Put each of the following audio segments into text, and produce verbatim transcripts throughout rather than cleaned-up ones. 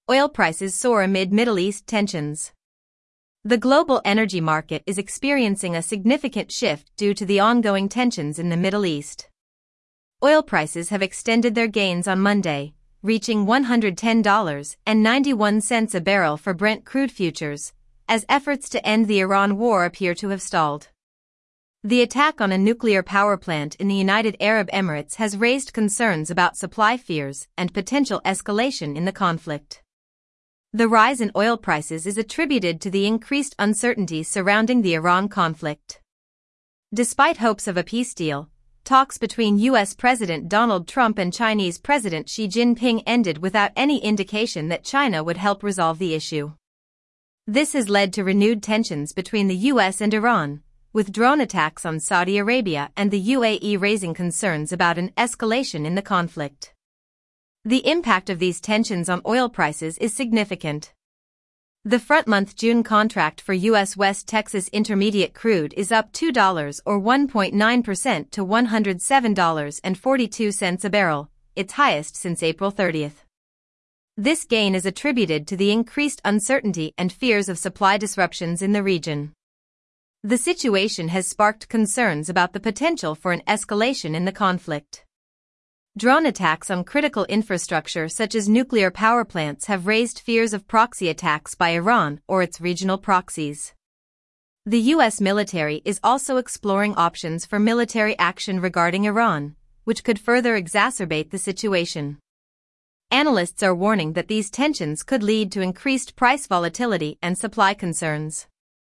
Oil prices soar amid Middle East tensions. The global energy market is experiencing a significant shift due to the ongoing tensions in the Middle East. Oil prices have extended their gains on Monday, reaching one hundred ten dollars and ninety-one cents a barrel for Brent crude futures, as efforts to end the Iran war appear to have stalled. The attack on a nuclear power plant in the United Arab Emirates has raised concerns about supply fears and potential escalation in the conflict. The rise in oil prices is attributed to the increased uncertainty surrounding the Iran conflict. Despite hopes of a peace deal, talks between U S President Donald Trump and Chinese President Xi Jinping ended without any indication that China would help resolve the issue. This has led to renewed tensions between the U S and Iran, with drone attacks on Saudi Arabia and the U A E raising concerns about an escalation in the conflict. The impact of these tensions on oil prices is significant. The front-month June contract for U S West Texas Intermediate crude is up two dollars or one point nine percent to one hundred seven dollars and forty-two cents a barrel, its highest since April thirtieth. This gain is attributed to the increased uncertainty and fears of supply disruptions in the region. The situation has sparked concerns about the potential for an escalation in the conflict. Drone attacks on critical infrastructure such as nuclear power plants have raised fears of proxy attacks by Iran or its regional proxies. The U S military is also exploring options for military action regarding Iran, which could further exacerbate the situation. Analysts are warning that these tensions could lead to increased price volatility and supply concerns.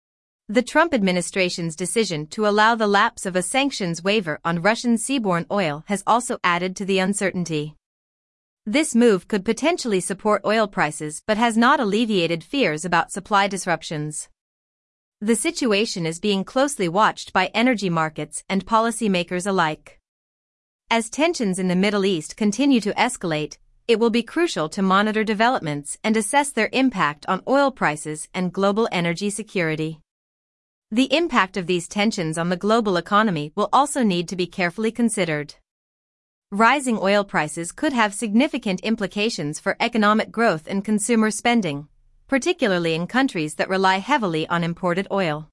The Trump administration's decision to allow the lapse of a sanctions waiver on Russian seaborne oil has also added to the uncertainty. This move could potentially support oil prices but has not alleviated fears about supply disruptions. The situation is being closely watched by energy markets and policymakers alike. As tensions in the Middle East continue to escalate, it will be crucial to monitor developments and assess their impact on oil prices and global energy security. The impact of these tensions on the global economy will also need to be carefully considered. Rising oil prices could have significant implications for economic growth and consumer spending, particularly in countries that rely heavily on imported oil.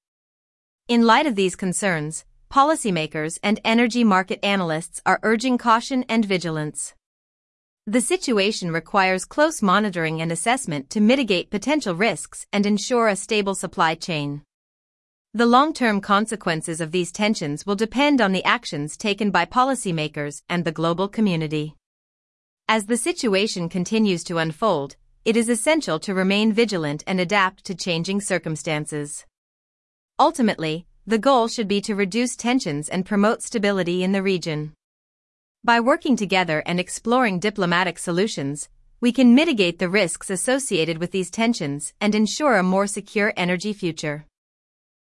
In light of these concerns, policymakers and energy market analysts are urging caution and vigilance. The situation requires close monitoring and assessment to mitigate potential risks and ensure a stable supply chain. The long-term consequences of these tensions will depend on the actions taken by policymakers and the global community. As the situation continues to unfold, it is essential to remain vigilant and adapt to changing circumstances. Ultimately, the goal should be to reduce tensions and promote stability in the region. By working together and exploring diplomatic solutions, we can mitigate the risks associated with these tensions and ensure a more secure energy future.